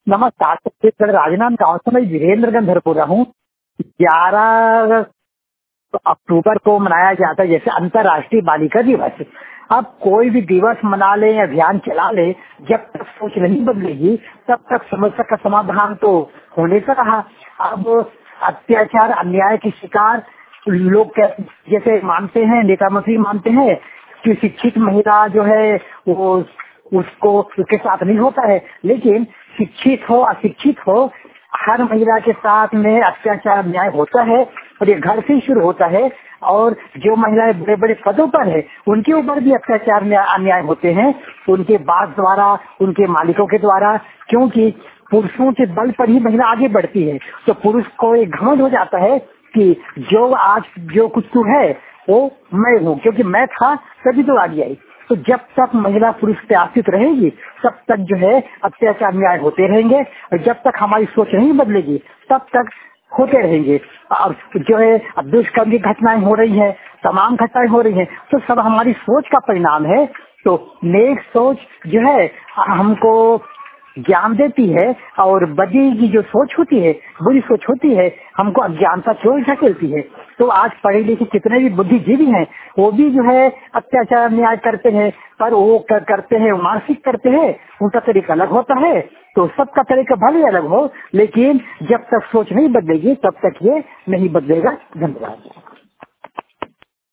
नमस्कार, छत्तीसगढ़ राजनांदगांव गाँव से मैं वीरेंद्र गंधर बोल रहा हूँ। 11 अक्टूबर को मनाया जाता है जैसे अंतर्राष्ट्रीय बालिका दिवस। अब कोई भी दिवस मना ले या अभियान चला ले, जब तक सोच नहीं बदलेगी तब तक समस्या का समाधान तो होने का रहा। अब अत्याचार अन्याय की शिकार लोग जैसे मानते हैं, नेता मंत्री मानते हैं कि शिक्षित महिला जो है वो उसको उसके साथ नहीं होता है, लेकिन शिक्षित हो अशिक्षित हो हर महिला के साथ में अत्याचार अन्याय होता है और ये घर से ही शुरू होता है। और जो महिलाएं बड़े बड़े पदों पर है उनके ऊपर भी अत्याचार अन्याय होते हैं, उनके बाप द्वारा, उनके मालिकों के द्वारा, क्योंकि पुरुषों के बल पर ही महिला आगे बढ़ती है। तो पुरुष को एक घमंड हो जाता है कि जो कुछ तू है वो मैं हूँ, क्योंकि मैं था तभी तो आगे आई। तो जब तक महिला पुरुष पे आश्रित रहेगी तब तक जो है अत्याचार न्याय होते रहेंगे, और जब तक हमारी सोच नहीं बदलेगी तब तक होते रहेंगे। और जो है अब दुष्कर्म की घटनाएं हो रही है, तमाम घटनाएं हो रही है, तो सब हमारी सोच का परिणाम है। तो नेक सोच जो है हमको ज्ञान देती है, और बदी की जो सोच होती है, बुरी सोच होती है, हमको अज्ञानता की ओर ढकेलती है। तो आज पढ़े लिखे कितने भी बुद्धिजीवी हैं वो भी जो है अत्याचार न्याय करते हैं, पर वो करते हैं मानसिक करते हैं, उनका तरीका अलग होता है। तो सबका तरीका भले अलग हो, लेकिन जब तक सोच नहीं बदलेगी तब तक ये नहीं बदलेगा। धन्यवाद।